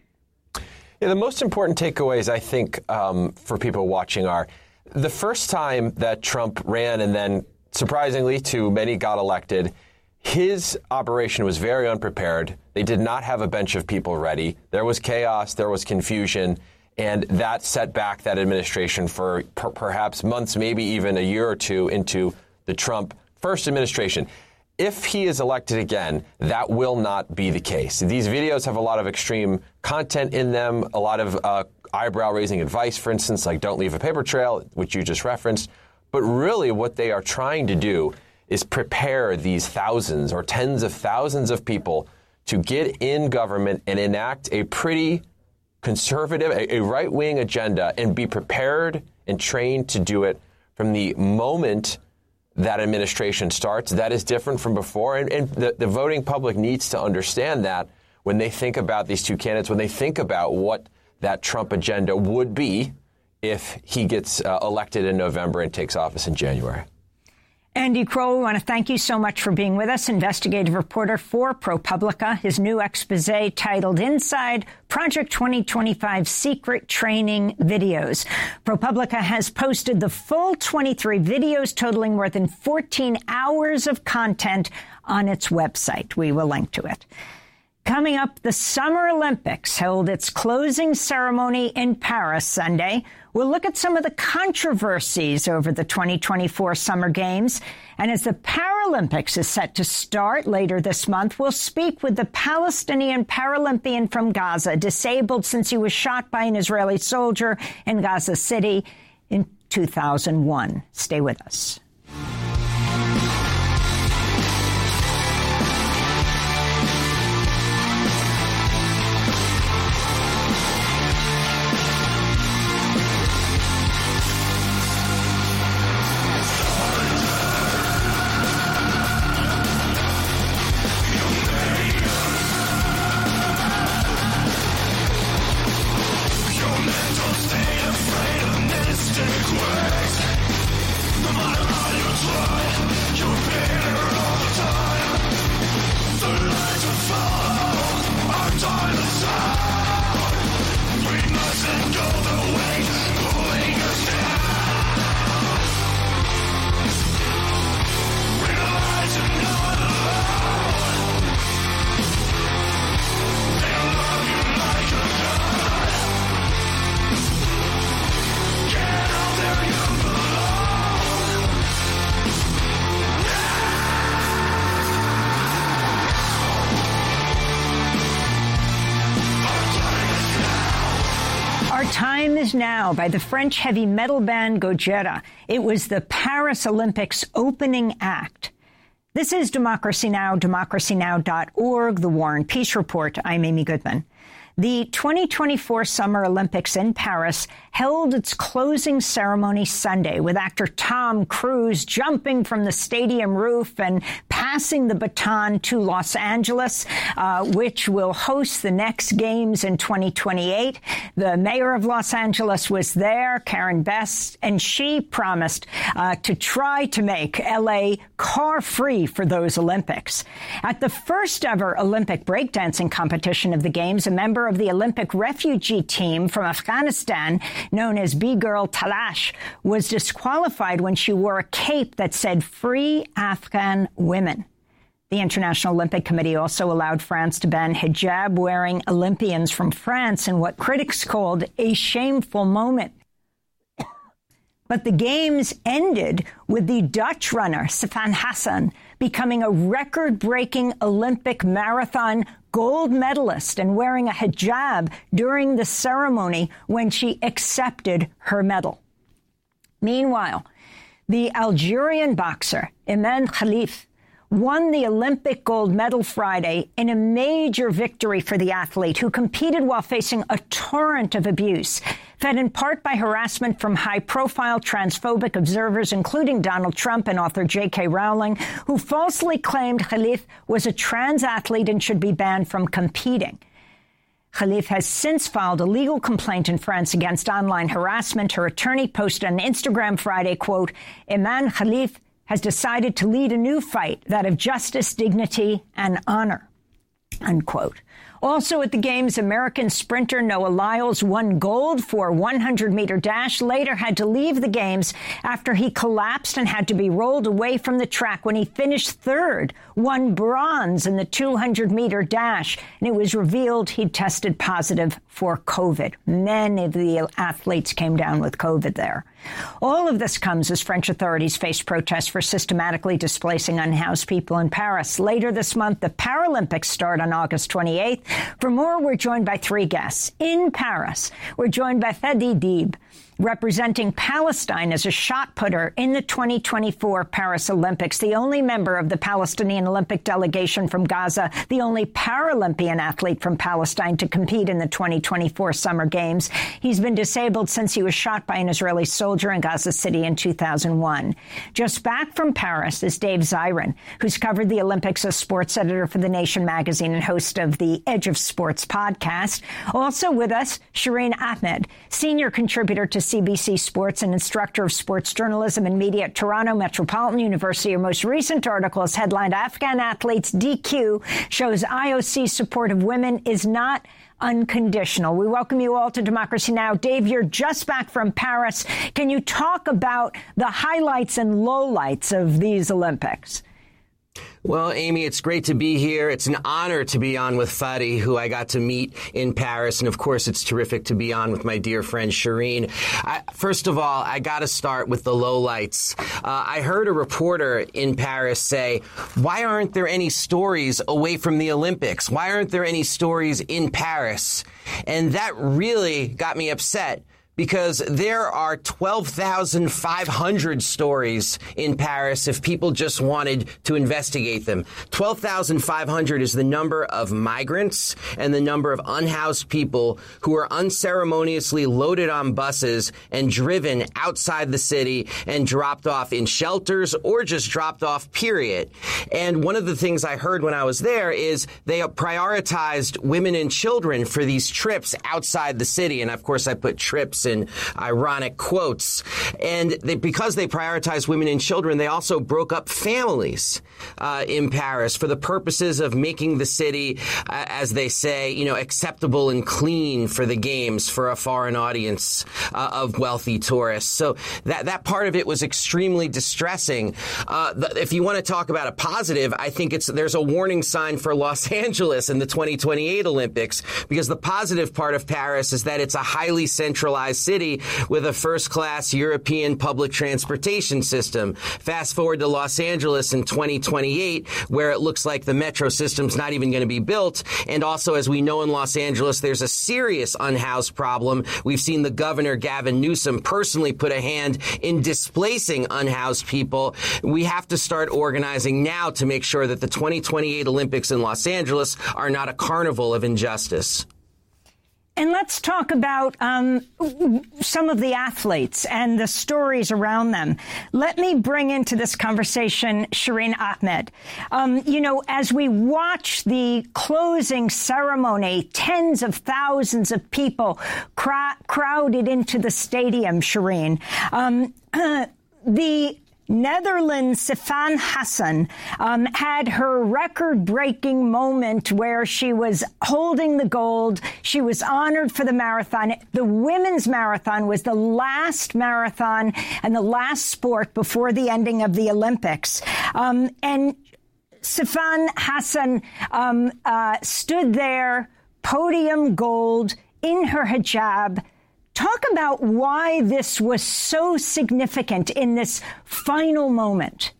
Yeah, the most important takeaways, I think, um, for people watching are the first time that Trump ran and then, surprisingly to many, got elected, his operation was very unprepared. They did not have a bench of people ready. There was chaos. There was confusion. And that set back that administration for per- perhaps months, maybe even a year or two into the Trump first administration. If he is elected again, that will not be the case. These videos have a lot of extreme content in them, a lot of uh, eyebrow-raising advice, for instance, like don't leave a paper trail, which you just referenced. But really what they are trying to do is prepare these thousands or tens of thousands of people to get in government and enact a pretty conservative, a, a right-wing agenda and be prepared and trained to do it from the moment that administration starts. That is different from before. And, and the, the voting public needs to understand that when they think about these two candidates, when they think about what that Trump agenda would be if he gets uh, elected in November and takes office in January. Andy Kroll, we want to thank you so much for being with us, investigative reporter for ProPublica. His new expose titled Inside Project twenty twenty-five Secret Training Videos. ProPublica has posted the full twenty-three videos totaling more than fourteen hours of content on its website. We will link to it. Coming up, the Summer Olympics held its closing ceremony in Paris Sunday. We'll look at some of the controversies over the twenty twenty-four Summer Games. And as the Paralympics is set to start later this month, we'll speak with the Palestinian Paralympian from Gaza, disabled since he was shot by an Israeli soldier in Gaza City in two thousand one. Stay with us. Time is Now by the French heavy metal band Gojira. It was the Paris Olympics opening act. This is Democracy Now!, democracy now dot org, The War and Peace Report. I'm Amy Goodman. The twenty twenty-four Summer Olympics in Paris held its closing ceremony Sunday with actor Tom Cruise jumping from the stadium roof and passing the baton to Los Angeles, uh, which will host the next games in twenty twenty-eight. The mayor of Los Angeles was there, Karen Best, and she promised uh, to try to make L A car-free for those Olympics. At the first ever Olympic breakdancing competition of the Games, a member of the Olympic refugee team from Afghanistan, known as B-Girl Talash, was disqualified when she wore a cape that said "Free Afghan Women." The International Olympic Committee also allowed France to ban hijab-wearing Olympians from France in what critics called a shameful moment. But the Games ended with the Dutch runner, Sifan Hassan, becoming a record-breaking Olympic marathon gold medalist and wearing a hijab during the ceremony when she accepted her medal. Meanwhile, the Algerian boxer, Iman Khalif, won the Olympic gold medal Friday in a major victory for the athlete who competed while facing a torrent of abuse, fed in part by harassment from high-profile transphobic observers, including Donald Trump and author J K Rowling, who falsely claimed Khalif was a trans athlete and should be banned from competing. Khalif has since filed a legal complaint in France against online harassment. Her attorney posted on Instagram Friday, quote, Iman Khalif has decided to lead a new fight, that of justice, dignity, and honor, unquote. Also at the Games, American sprinter Noah Lyles won gold for one hundred meter dash, later had to leave the Games after he collapsed and had to be rolled away from the track when he finished third, won bronze in the two hundred meter dash, and it was revealed he'd tested positive for COVID. Many of the athletes came down with COVID there. All of this comes as French authorities face protests for systematically displacing unhoused people in Paris. Later this month, the Paralympics start on August twenty-eighth. For more, we're joined by three guests. In Paris, we're joined by Fadi Deeb, representing Palestine as a shot putter in the twenty twenty-four Paris Olympics, the only member of the Palestinian Olympic delegation from Gaza, the only Paralympian athlete from Palestine to compete in the twenty twenty-four Summer Games. He's been disabled since he was shot by an Israeli soldier in Gaza City in two thousand one. Just back from Paris is Dave Zirin, who's covered the Olympics as sports editor for The Nation magazine and host of the Edge of Sports podcast. Also with us, Shireen Ahmed, senior contributor to C B C Sports and instructor of sports journalism and media at Toronto Metropolitan University. Her most recent article is headlined Afghan Athletes D Q shows I O C support of women is not unconditional. We welcome you all to Democracy Now! Dave, you're just back from Paris. Can you talk about the highlights and lowlights of these Olympics? Well, Amy, it's great to be here. It's an honor to be on with Fadi, who I got to meet in Paris. And of course, it's terrific to be on with my dear friend Shireen. I, first of all, I got to start with the lowlights. Uh, I heard a reporter in Paris say, why aren't there any stories away from the Olympics? Why aren't there any stories in Paris? And that really got me upset, because there are twelve thousand five hundred stories in Paris if people just wanted to investigate them. twelve thousand five hundred is the number of migrants and the number of unhoused people who are unceremoniously loaded on buses and driven outside the city and dropped off in shelters or just dropped off, period. And one of the things I heard when I was there is they prioritized women and children for these trips outside the city. And of course, I put trips in ironic quotes. And they, because they prioritized women and children, they also broke up families uh, in Paris for the purposes of making the city, uh, as they say, you know, acceptable and clean for the games for a foreign audience uh, of wealthy tourists. So that, that part of it was extremely distressing. Uh, the, if you want to talk about a positive, I think it's there's a warning sign for Los Angeles in the twenty twenty-eight Olympics, because the positive part of Paris is that it's a highly centralized city with a first-class European public transportation system. Fast forward to Los Angeles in twenty twenty-eight, where it looks like the metro system's not even going to be built. And also, as we know in Los Angeles, there's a serious unhoused problem. We've seen the governor, Gavin Newsom, personally put a hand in displacing unhoused people. We have to start organizing now to make sure that the twenty twenty-eight Olympics in Los Angeles are not a carnival of injustice. And let's talk about um, some of the athletes and the stories around them. Let me bring into this conversation Shireen Ahmed. Um, you know, as we watch the closing ceremony, tens of thousands of people cr- crowded into the stadium, Shireen. Um, uh, the Netherlands' Sifan Hassan um, had her record-breaking moment where she was holding the gold. She was honored for the marathon. The women's marathon was the last marathon and the last sport before the ending of the Olympics. Um, and Sifan Hassan um, uh, stood there, podium gold, in her hijab. Talk about why this was so significant in this final moment.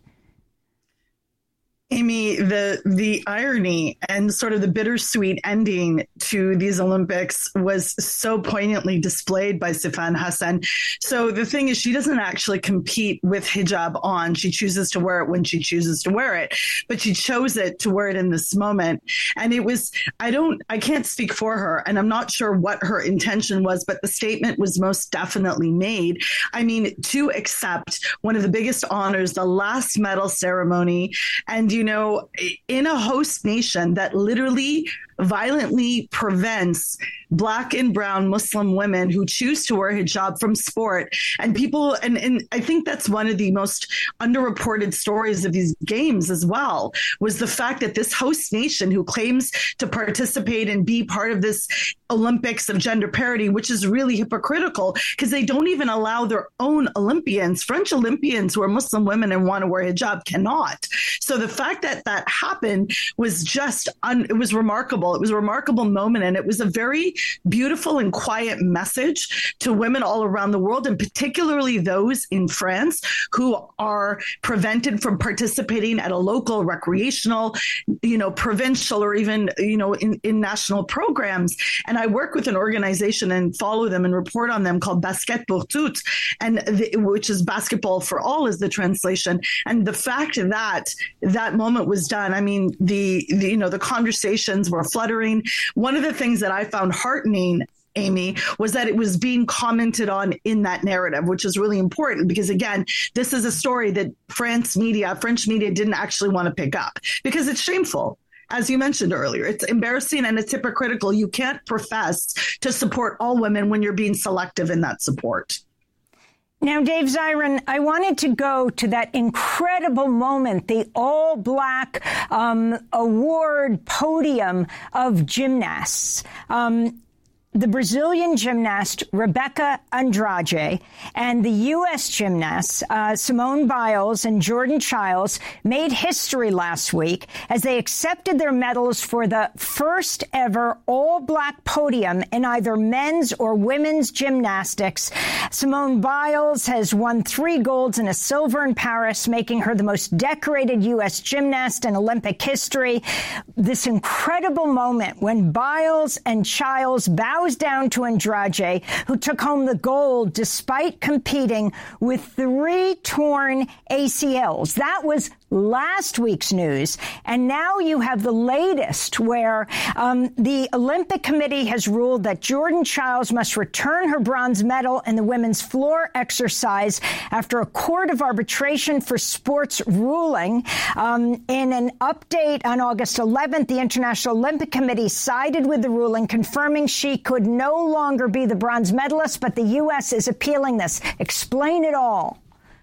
Amy, the the irony and sort of the bittersweet ending to these Olympics was so poignantly displayed by Sifan Hassan. So the thing is, she doesn't actually compete with hijab on. She chooses to wear it when she chooses to wear it, but she chose it to wear it in this moment. And it was, I don't, I can't speak for her, and I'm not sure what her intention was, but the statement was most definitely made. I mean, to accept one of the biggest honors, the last medal ceremony, and you You know, in a host nation that literally violently prevents Black and brown Muslim women who choose to wear hijab from sport. And people, and, and I think that's one of the most underreported stories of these games as well, was the fact that this host nation who claims to participate and be part of this Olympics of gender parity, which is really hypocritical because they don't even allow their own Olympians, French Olympians who are Muslim women and want to wear hijab, cannot. So the fact that that happened was just, un, it was remarkable. It was a remarkable moment. And it was a very beautiful and quiet message to women all around the world, and particularly those in France who are prevented from participating at a local, recreational, you know, provincial, or even, you know, in, in national programs. And I work with an organization and follow them and report on them called Basket pour toutes, and the, which is basketball for all is the translation. And the fact that that moment was done, I mean, the, the you know, the conversations were fluttering. One of the things that I found heartening, Amy, was that it was being commented on in that narrative, which is really important because, again, this is a story that France media, French media didn't actually want to pick up because it's shameful. As you mentioned earlier, it's embarrassing and it's hypocritical. You can't profess to support all women when you're being selective in that support. Now, Dave Zirin, I wanted to go to that incredible moment, the all-black um, award podium of gymnasts. Um, the Brazilian gymnast Rebeca Andrade and the U S gymnasts uh, Simone Biles and Jordan Chiles made history last week as they accepted their medals for the first ever all-black podium in either men's or women's gymnastics. Simone Biles has won three golds and a silver in Paris, making her the most decorated U S gymnast in Olympic history. This incredible moment when Biles and Chiles bowed down to Andrade, who took home the gold despite competing with three torn A C Ls. That was last week's news. And now you have the latest where um, the Olympic Committee has ruled that Jordan Chiles must return her bronze medal in the women's floor exercise after a court of arbitration for sports ruling. Um, in an update on August eleventh, the International Olympic Committee sided with the ruling, confirming she could no longer be the bronze medalist, but the U S is appealing this. Explain it all.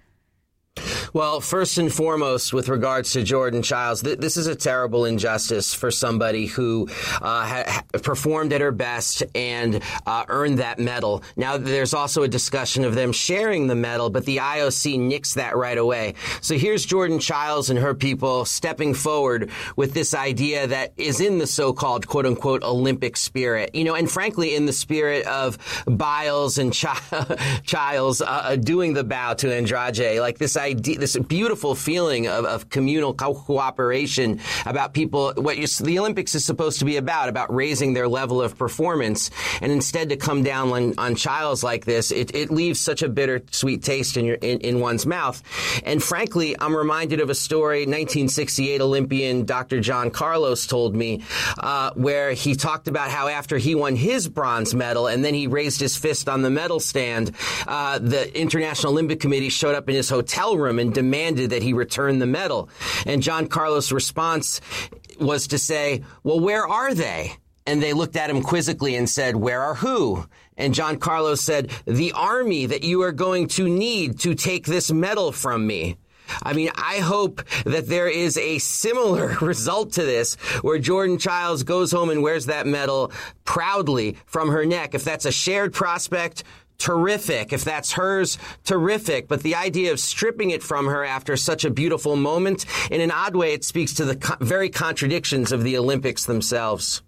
Well, first and foremost, with regards to Jordan Chiles, th- this is a terrible injustice for somebody who uh, ha- ha- performed at her best and uh, earned that medal. Now, there's also a discussion of them sharing the medal, but the I O C nixed that right away. So here's Jordan Chiles and her people stepping forward with this idea that is in the so-called, quote-unquote, Olympic spirit. You know, and frankly, in the spirit of Biles and Ch- Chiles uh, doing the bow to Andrade, like this idea, this beautiful feeling of, of communal co- cooperation about people, what you, the Olympics is supposed to be about, about raising their level of performance. And instead to come down on, on Chiles like this, it, it leaves such a bittersweet taste in, your, in, in one's mouth. And frankly, I'm reminded of a story nineteen sixty-eight Olympian Doctor John Carlos told me, uh, where he talked about how after he won his bronze medal and then he raised his fist on the medal stand, uh, the International Olympic Committee showed up in his hotel room and demanded that he return the medal. And John Carlos' response was to say, well, where are they? And they looked at him quizzically and said, where are who? And John Carlos said, the army that you are going to need to take this medal from me. I mean, I hope that there is a similar result to this where Jordan Chiles goes home and wears that medal proudly from her neck. If that's a shared prospect, terrific. If that's hers, terrific. But the idea of stripping it from her after such a beautiful moment, in an odd way, it speaks to the co- very contradictions of the Olympics themselves.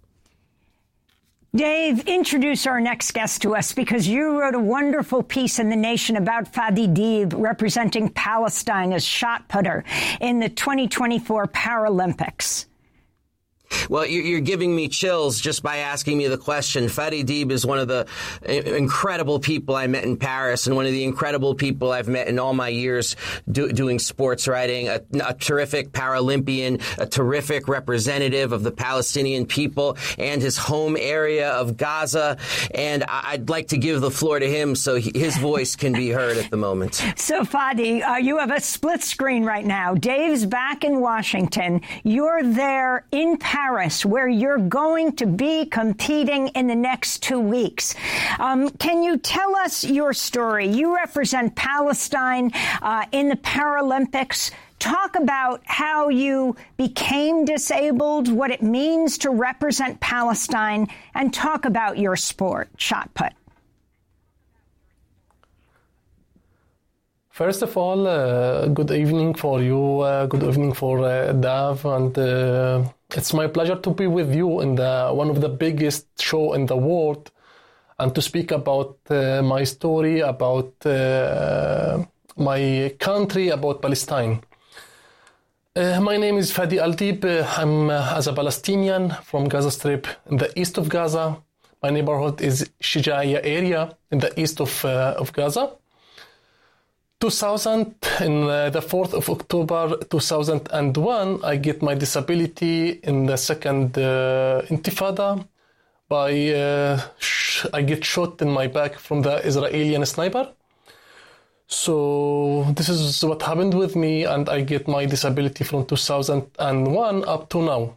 Dave, introduce our next guest to us, because you wrote a wonderful piece in The Nation about Fadi Dieb representing Palestine as shot putter in the twenty twenty-four Paralympics. Well, you're giving me chills just by asking me the question. Fadi Dieb is one of the incredible people I met in Paris and one of the incredible people I've met in all my years do, doing sports writing, a, a terrific Paralympian, a terrific representative of the Palestinian people and his home area of Gaza. And I'd like to give the floor to him so he, his voice can be heard at the moment. So, Fadi, uh, you have a split screen right now. Dave's back in Washington. You're there in Paris Paris, where you're going to be competing in the next two weeks. Um, can you tell us your story? You represent Palestine uh, in the Paralympics. Talk about how you became disabled, what it means to represent Palestine, and talk about your sport, shot put. First of all, uh, good evening for you, uh, good evening for uh, Dav, and uh, it's my pleasure to be with you in the one of the biggest show in the world, and to speak about uh, my story, about uh, my country, about Palestine. Uh, my name is Fadi Al-Dib. Uh, I'm uh, as a Palestinian from Gaza Strip in the east of Gaza. My neighborhood is Shijaiya area in the east of uh, of Gaza. two thousand, in uh, the fourth of October two thousand one, I get my disability in the second uh, Intifada. By uh, sh- I get shot in my back from the Israeli sniper. So this is what happened with me, and I get my disability from two thousand one up to now.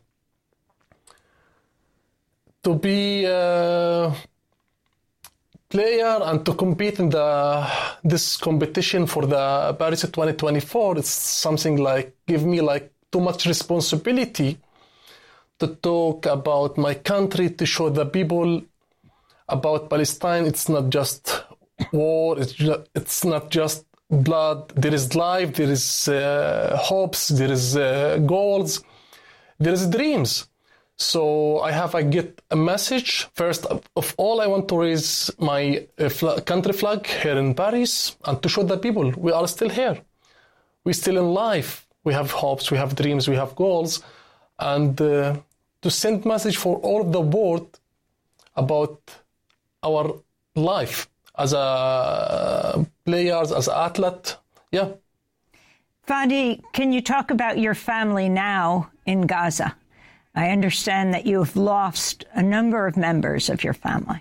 To be a player and to compete in the this competition for the Paris twenty twenty-four, it's something like give me like too much responsibility to talk about my country, to show the people about Palestine. It's not just war, it's, just, it's not just blood. There is life, there is uh, hopes, there is uh, goals, there is dreams. So I have I get a message. First of all, I want to raise my uh, fl- country flag here in Paris and to show the people we are still here. We're still in life. We have hopes, we have dreams, we have goals. And uh, to send message for all of the world about our life as a players, as an athlete. Yeah. Fadi, can you talk about your family now in Gaza? I understand that you've lost a number of members of your family.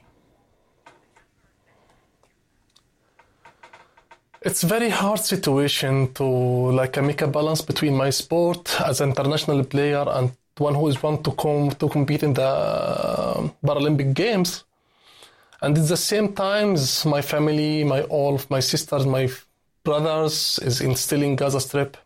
It's a very hard situation to like make a balance between my sport as an international player and one who is want to come to compete in the Paralympic Games. And at the same time, my family, my all of my sisters, my brothers is in still in Gaza Strip.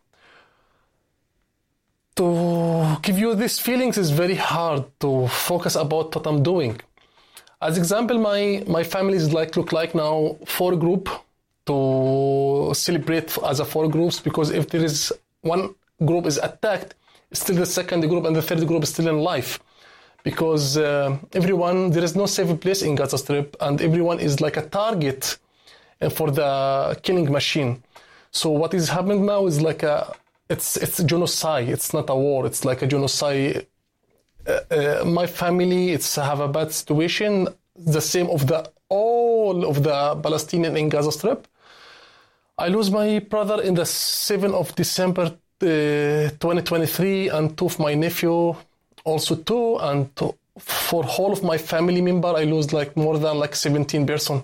To give you these feelings is very hard to focus about what I'm doing. As example, my, my family is like look like now four group to celebrate as a four groups, because if there is one group is attacked, still the second group and the third group is still in life. Because uh, everyone, there is no safe place in Gaza Strip, and everyone is like a target for the killing machine. So what is happening now is like a, it's it's genocide. It's not a war. It's like a genocide. Uh, uh, my family, it's have a bad situation. The same of the all of the Palestinian in Gaza Strip. I lose my brother in the seventh of December uh, twenty twenty-three, and two of my nephew. Also two, and to, for whole of my family member, I lose like more than like seventeen person.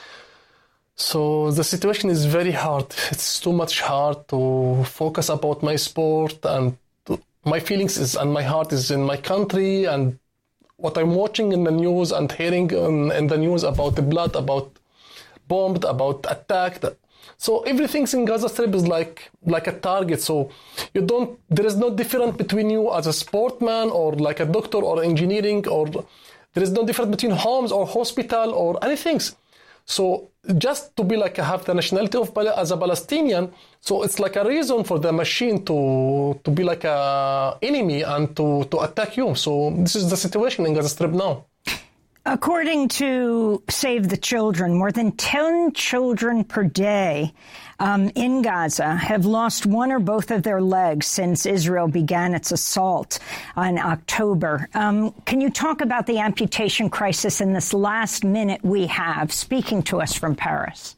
So the situation is very hard. It's too much hard to focus about my sport, and to, my feelings is and my heart is in my country, and what I'm watching in the news and hearing in, in the news about the blood, about bombed, about attacked. So everything's in Gaza Strip is like like a target. So you don't, there is no difference between you as a sportman or like a doctor or engineering, or there is no difference between homes or hospital or anything. So just to be like have the nationality of as a Palestinian, so it's like a reason for the machine to to be like a enemy and to, to attack you. So this is the situation in Gaza Strip now. According to Save the Children, more than ten children per day um, in Gaza have lost one or both of their legs since Israel began its assault in October. Um, can you talk about the amputation crisis in this last minute we have, speaking to us from Paris?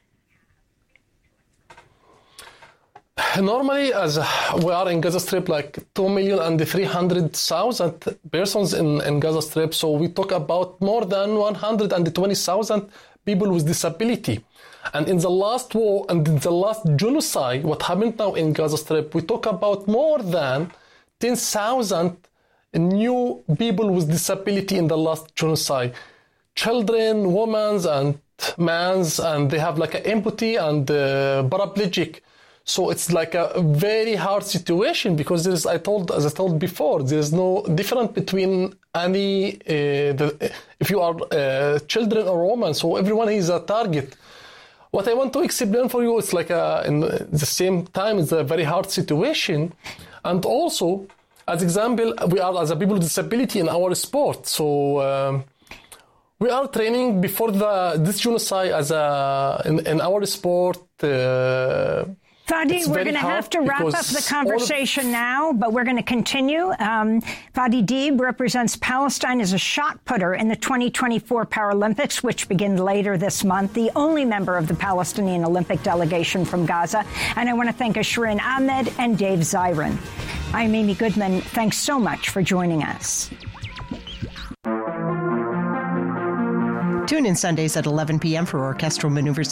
Normally, as we are in Gaza Strip, like two million and three hundred thousand persons in, in Gaza Strip. So we talk about more than one hundred twenty thousand people with disability. And in the last war and in the last genocide, what happened now in Gaza Strip, we talk about more than ten thousand new people with disability in the last genocide. Children, women, and men, and they have like an empathy and uh, paraplegic. So it's like a very hard situation because there's, I told, as I told before, there's no difference between any, uh, the, if you are uh, children or women, so everyone is a target. What I want to explain for you is like a, in the same time, it's a very hard situation. And also, as example, we are as a people with disability in our sport. So um, we are training before the this genocide as a, in, in our sport. Uh, Fadi, we're going to have to wrap up the conversation now, but we're going to continue. Um, Fadi Deeb represents Palestine as a shot putter in the twenty twenty-four Paralympics, which begin later this month, the only member of the Palestinian Olympic delegation from Gaza. And I want to thank Shireen Ahmed and Dave Zirin. I'm Amy Goodman. Thanks so much for joining us. Tune in Sundays at eleven p.m. for orchestral maneuvers